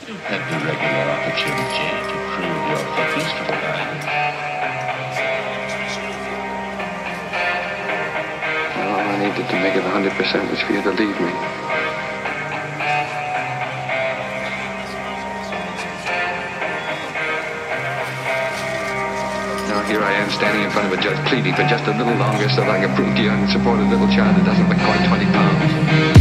You've had the regular opportunity to prove your fitness to the line. All I needed to make it 100% was for you to leave me. Now here I am standing in front of a judge pleading for just a little longer so that I can prove to you I can support a little child that doesn't weigh quite 20 pounds.